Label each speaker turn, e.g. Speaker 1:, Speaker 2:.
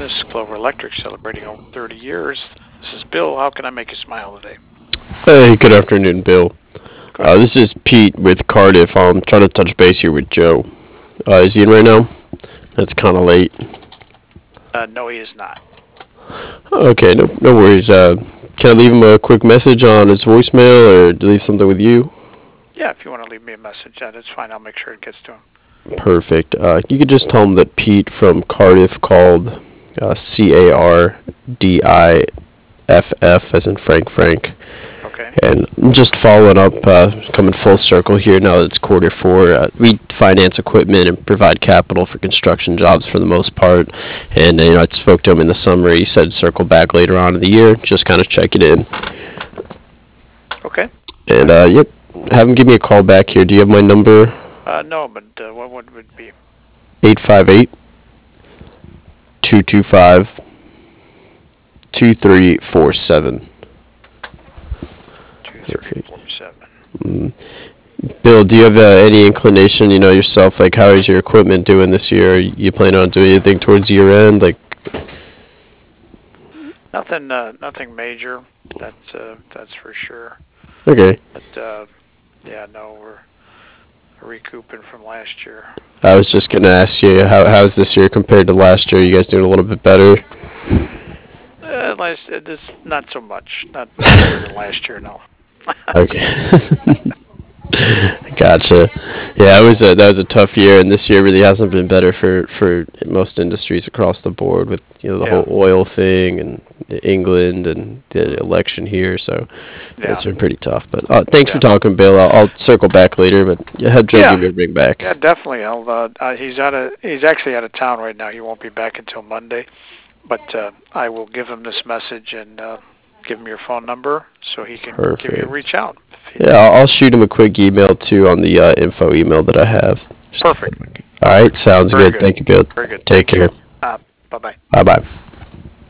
Speaker 1: business, Clover Electric, celebrating over 30 years. This is Bill. How can I make you smile today?
Speaker 2: Hey, good afternoon, Bill.
Speaker 1: Good.
Speaker 2: This is Pete with Cardiff. I'm trying to touch base here with Joe. Is he in right now? It's kind of late.
Speaker 1: No, he is not.
Speaker 2: Okay, no worries. Can I leave him a quick message on his voicemail or leave something with you?
Speaker 1: Yeah, if you want to leave me a message, that's fine. I'll make sure it gets to him.
Speaker 2: Perfect. You could just tell him that Pete from Cardiff called Cardiff, as in Frank.
Speaker 1: Okay.
Speaker 2: And just following up, coming full circle here now that it's quarter four, we finance equipment and provide capital for construction jobs for the most part. And I spoke to him in the summer. He said circle back later on in the year, just kind of check it in.
Speaker 1: Okay.
Speaker 2: And yep, have him give me a call back here. Do you have my number?
Speaker 1: No, but what would it be?
Speaker 2: 858-225-2347.
Speaker 1: 2347.
Speaker 2: Bill, do you have any inclination, yourself, like how is your equipment doing this year? Are you planning on doing anything towards year end? Like,
Speaker 1: Nothing major. That's for sure.
Speaker 2: okay.
Speaker 1: But yeah, no, we're recouping from last year.
Speaker 2: I was just gonna ask you how's this year compared to last year? You guys doing a little bit better?
Speaker 1: This not so much. Not better than last year. No.
Speaker 2: Okay. Gotcha. Yeah, that was a tough year, and this year really hasn't been better for most industries across the board with the
Speaker 1: Yeah.
Speaker 2: whole oil thing and England and the election here. So
Speaker 1: Yeah.
Speaker 2: it's been pretty tough. But thanks for
Speaker 1: Yeah.
Speaker 2: talking, Bill. I'll circle back later, but have Joe
Speaker 1: Yeah.
Speaker 2: give me a ring back.
Speaker 1: Yeah, definitely. He's actually out of town right now. He won't be back until Monday. But I will give him this message and give him your phone number so he can give you a
Speaker 2: Perfect.
Speaker 1: reach out.
Speaker 2: Yeah, I'll shoot him a quick email too on the info email that I have.
Speaker 1: Perfect.
Speaker 2: All right, sounds
Speaker 1: Very
Speaker 2: good.
Speaker 1: good.
Speaker 2: Thank you, Bill.
Speaker 1: Very good.
Speaker 2: Take
Speaker 1: Thank you.
Speaker 2: care.
Speaker 1: Bye bye.
Speaker 2: Bye bye.